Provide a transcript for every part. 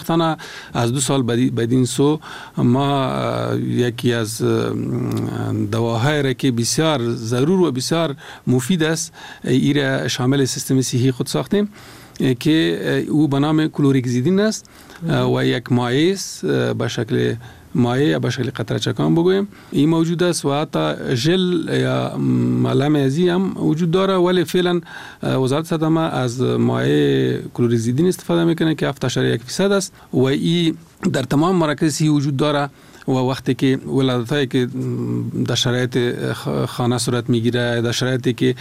خوشبختانه از 2 سال بدین سو ما یکی از دواهایی را که بسیار ضرور و بسیار مفید است ایره شامل سیستم صحی خود ساختیم که او به نام کلوریکزیدین است و یک مایع است به شکل مایع یا به شکل قطره چکان بگویم این موجود است و حتی ژل یا ملم ازی هم وجود داره ولی فعلا وزارت صدمه از مایع کلوریکزیدین استفاده میکنه که 7.1% است و این در تمام مراکز صحی وجود داره و وقتی که ولادتایی که در شرایط خانه صورت میگیره در شرایطی که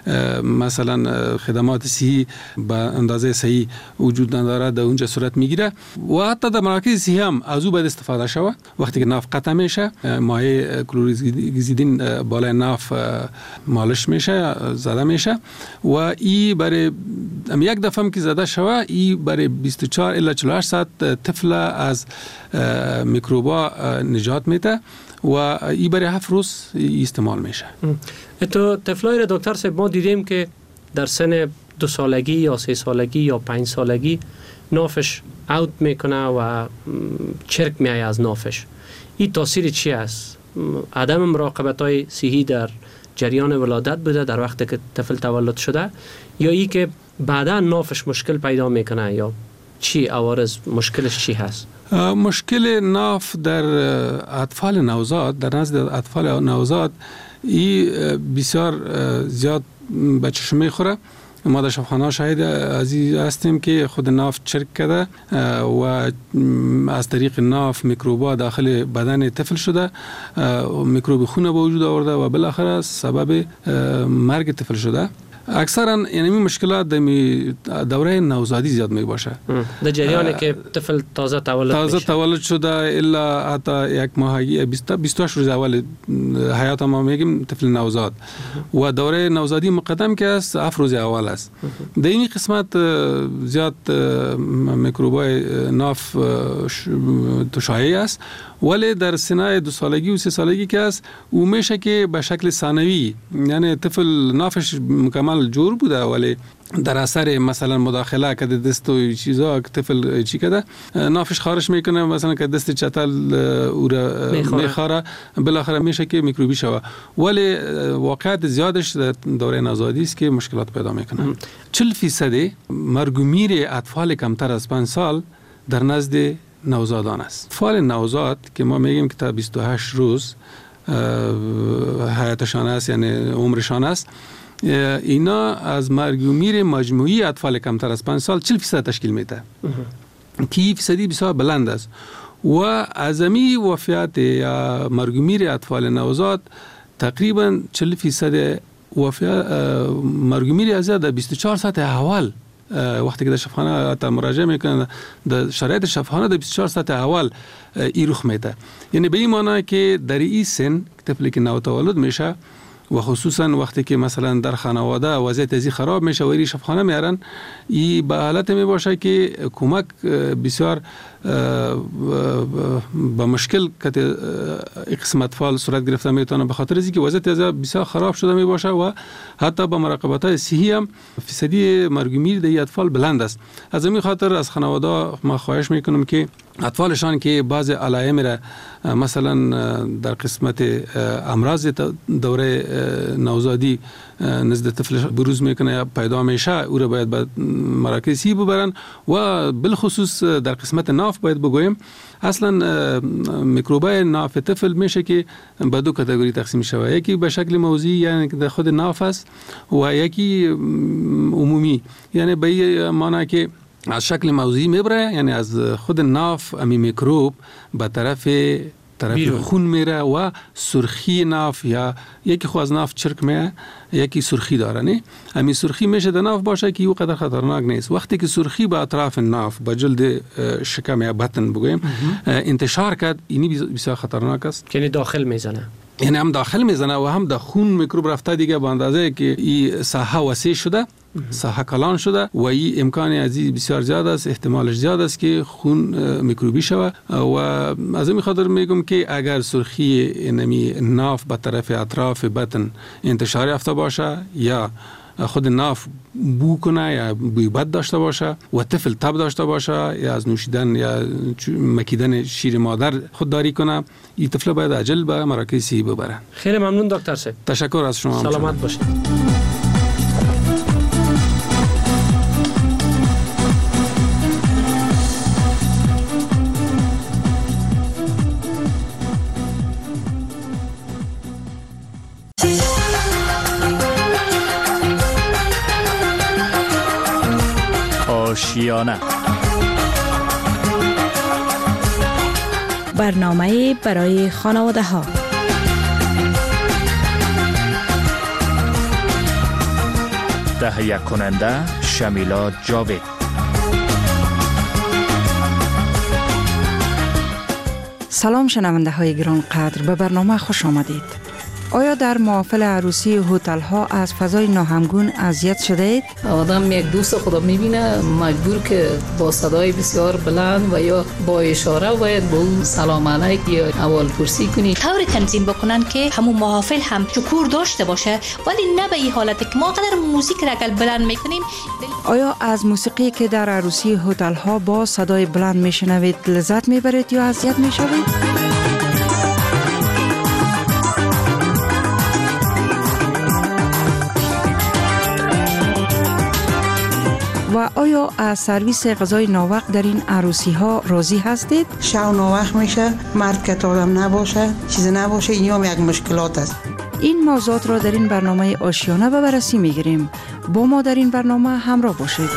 مثلا خدمات صحی به اندازه صحیح وجود نداره در اونجا صورت میگیره و حتی در مراکز صحی هم از او باید استفاده شود وقتی که ناف قطع میشه مایع کلوریکزیدین بالای ناف مالش میشه زده میشه و این برای یک دفعه هم که زده شود این برای 24 الی 48 ساعت طفل از میکروبا نجات میده و این برای 7 روز استعمال میشه. تو طفلای را دکتر صاحب ما دیدیم که در سن 2 سالگی یا 3 سالگی یا 5 سالگی نافش اوت میکنه و چرک میایه از نافش. این تاثیر چی است؟ عدم مراقبت های صحی در جریان ولادت بوده در وقتی که طفل تولد شده یا ای که بعدا نافش مشکل پیدا میکنه یا چی عوارض مشکلش چی هست؟ مشکل ناف در اطفال نوزاد در نزد اطفال نوزاد این بسیار زیاد به چشم میخوره. ما در شفاخانه شاهد عزیز هستیم که خود ناف چرک کرده و از طریق ناف میکروبا داخل بدن طفل شده میکروب خون به وجود آورده و بالاخره سبب مرگ طفل شده. اکثرا یعنی مشکلات در دوره نوزادی زیاد می باشه در جریانی که طفل تازه تولد شده الا حتی یک ماهگی 28 روز اول حیات ما میگیم طفل نوزاد و دوره نوزادی مقدم که است 7 روز اول است. در این قسمت زیاد میکروبای ناف شایع است ولی در سنای 2 سالگی و 3 سالگی که است او میشه که به شکل ثانوی یعنی طفل نافش مکمل جور بوده ولی در اثر مثلا مداخله کرده دست و چیزا که طفل چی کرده نافش خارج میکنه مثلا که دست چتل او را میخوره بالاخره میشه که میکروبی شوه ولی واقعیت زیادش در دوره نوزادی است که مشکلات پیدا میکنه. 40% مرگ و میر اطفال کمتر از 5 سال در نزد نوزادان است. اطفال نوزاد که ما میگیم که تا 28 روز حیاتشان است یعنی عمرشان است اینا از مرگ و میر مجموعی اطفال کمتر از 5 سال 40% تشکیل میده که فیصدی بسیار بلند است و اعظمی وفیات یا مرگ و میر اطفال نوزاد تقریبا 40% وفیات مرگ و میر از در 24 ساعت اول وقتی که در شفاخانه تا مراجعه میکنن در شرایط شفاخانه در 24 ساعت اول ای رخ میده یعنی به این معنی که در این سن طفلی که نوتولد میشه و خصوصا وقتی که مثلا در خانواده وضعیت ازی خراب میشه و ایری شفاخانه میارن این به حالت می باشه که کمک بسیار با مشکل که قسم اطفال صورت گرفته میتونه به خاطر اینکه وضعیت ازی بسیار خراب شده می باشه و حتی با مراقبت های صحی هم فیصدی مرگ و میر در اطفال بلند است. از این خاطر از خانواده ما خواهش میکنم که اطفالشان که بعض علائم را مثلا در قسمت امراض دوره نوزادی نزد طفل بروز میکنه یا پیدا میشه او را باید به مراکز صحی ببرن و بالخصوص در قسمت ناف باید بگویم اصلا میکروبای ناف طفل میشه که به 2 کاتگوری تقسیم شود یکی به شکل موضعی یعنی در خود ناف است و یکی عمومی یعنی به این معنی که از شکل موضعی میبره یعنی از خود ناف امی میکروب به طرف خون میره و سرخی ناف یا یکی خو از ناف چرک میه یکی سرخی داره نه امی سرخی میشه در ناف باشه که او قدر خطرناک نیست. وقتی که سرخی به اطراف ناف به جلد شکم یا بطن بگویم انتشار کرد اینی بسیار خطرناک است یعنی داخل میزنه یعنی هم داخل میزنه و هم در خون میکروب رفته دیگه به اندازه که این ساحه وسیع شده ساحه کلان شده و این امکان ازی بسیار زیاد است احتمالش زیاد است که خون میکروبی شود و از این خاطر میگم که اگر سرخی نمی ناف به طرف اطراف بطن انتشار یافته باشه یا خود ناف بو کنه یا بوی بد داشته باشه و طفل تب داشته باشه یا از نوشیدن یا مکیدن شیر مادر خودداری کنه، این طفل باید عجل به مراکز صحی ببرن. خیلی ممنون دکتر صاحب. تشکر از شما. سلامت باشید. آشیانه، برنامه برای خانواده ها. تهیه کننده شمیلا جاوید. سلام شنونده های گران قدر، به برنامه خوش آمدید. آیا در محافل عروسی هتل ها از فضای ناهمگون اذیت شده اید؟ آدم یک دوست خدا میبینه مجبور که با صدای بسیار بلند و یا با اشاره باید به اون سلام علیک یا احوال پرسی کنی. طور تنظیم بکنن که همون محافل هم شکور داشته باشه، ولی نه به این حالت که ما قدر موزیک را اگر بلند میکنیم. آیا از موسیقی که در عروسی هتل ها با صدای بلند میشنوید لذت میبرید یا اذیت میشوید؟ و آیا از سرویس غذای ناوقت در این عروسی ها راضی هستید؟ شو ناوقت میشه، مرد که آدم نباشه، چیز نباشه، این هم یک مشکلات است. این موضوعات را در این برنامه آشیانه به بررسی میگیریم. با ما در این برنامه همراه باشید.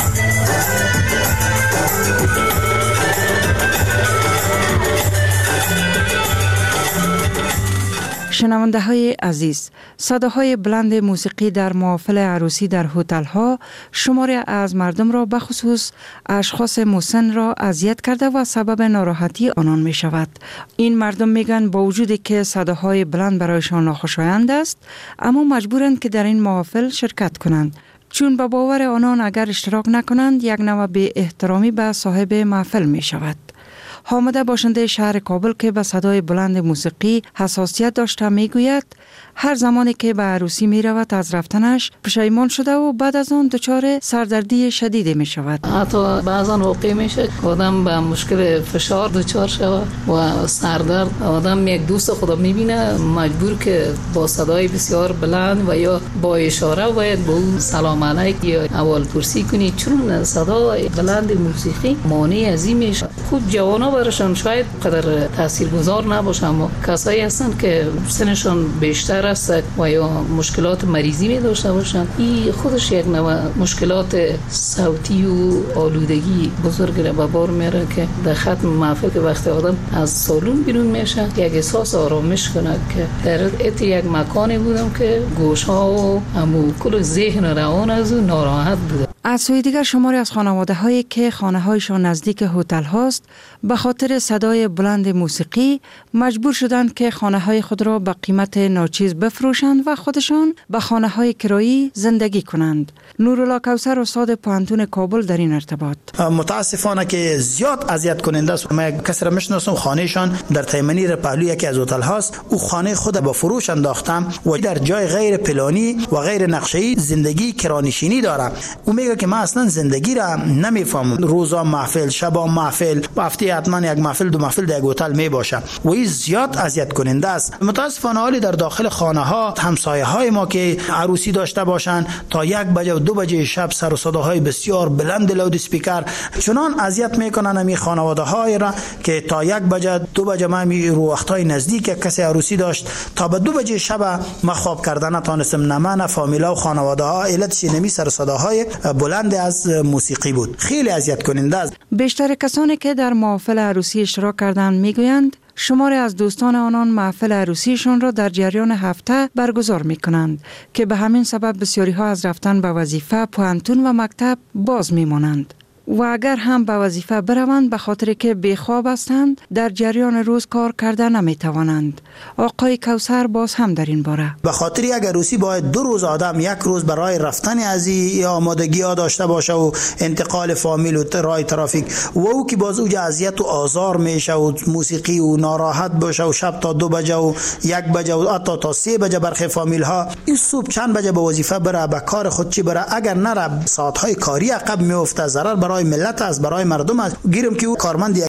شنونده های عزیز، صداهای بلند موسیقی در محافل عروسی در هتل ها شماری از مردم را به خصوص اشخاص مسن را اذیت کرده و سبب ناراحتی آنان می شود. این مردم میگن با وجودی که صداهای بلند برایشان ناخوشایند است، اما مجبورند که در این محافل شرکت کنند، چون به باور آنان اگر اشتراک نکنند یک نوع بی احترامی به صاحب محفل می شود. حامده باشنده شهر کابل که به صدای بلند موسیقی حساسیت داشته میگوید هر زمانی که به عروسی می رود از رفتنش پشیمان شده و بعد از آن دچار سردردی شدید می شود. حتی بعضا واقع میشه آدم به مشکل فشار دچار شود و سردرد. آدم یک دوست خدا میبینه مجبور که با صدای بسیار بلند و یا با اشاره باید به اون سلام علیک یا احوال پرسی کنی، چون صدای بلند موسیقی مانع عظیم میشه. خود جوانا برشان شاید قدر تاثیرگذار نباشه، اما کسایی هستن که سنشون بیشتر است و یا مشکلات مریضی می داشته باشن، این خودش یک نوع مشکلات صوتی و آلودگی بزرگ را به بار میاره که در ختم محفل که وقتی آدم از سالن بیرون میشه یک احساس آرامش کنه که در یک مکانی بودم که گوشها و همو کل ذهن و روان از اون ناراحت بوده. از سوی دیگر شماری از خانواده هایی که خانه هایشان نزدیک هتل هاست به خاطر صدای بلند موسیقی مجبور شدند که خانه های خود را به قیمت ناچیز بفروشند و خودشان به خانه های کرایی زندگی کنند. نورالله کوثر استاد پوهنتون کابل در این ارتباط: متاسفانه که زیاد اذیت کننده است. من کسی را میشناسم خانهشان در تیمنی پهلوی یکی از هتل هاست، او خانه خود به فروش انداختم و در جای غیر پلانی و غیر نقشه‌ای زندگی کرانشینی داره. او میگه که من اصلا زندگی را نمیفهمم، روزا محفل، شبا محفل، هفته حتما یک محفل دو محفل در یک هتل می باشه و این زیاد اذیت کننده است. متاسفانه حالی در داخل خانه ها همسایه های ما که عروسی داشته باشند تا 1 بجه و 2 بجه شب سر و صداهای بسیار بلند لود اسپیکر چنان اذیت میکنن امی خانواده های را که تا 1 بجه 2 بجه ما می رو وقتای نزدیک کسی عروسی داشت تا به 2 بجه شب ما خواب کردن نتونستم، نه من فامیلا و خانواده ها علتش نمی سر صداهای بلند از موسیقی بود. خیلی اذیت کننده است. بیشتر کسانی که در محافل عروسی اشتراک کردند میگویند شماری از دوستان آنان محفل عروسیشان را در جریان هفته برگزار می کنند که به همین سبب بسیاری ها از رفتن به وظیفه، پوهنتون و مکتب باز می مانند. و اگر هم به وظیفه بروند به خاطر که بیخواب هستند در جریان روز کار کرده نمی توانند. آقای کوثر باز هم در این باره به خاطر یک عروسی باید 2 روز آدم، یک روز برای رفتن از این آمادگی ها داشته باشه و انتقال فامیل و راه ترافیک و او که باز اوج اذیت و آزار میشه و موسیقی و ناراحت باشه و شب تا 2 بجه و 1 بجه و حتی تا 3 بجه برخی فامیل ها این صبح چند بجه به وظیفه بره، به کار خود چی بره، اگر نره ساعت های کاری عقب میفته، ضرر برای ملت است، برای مردم است. گیرم که او کارمند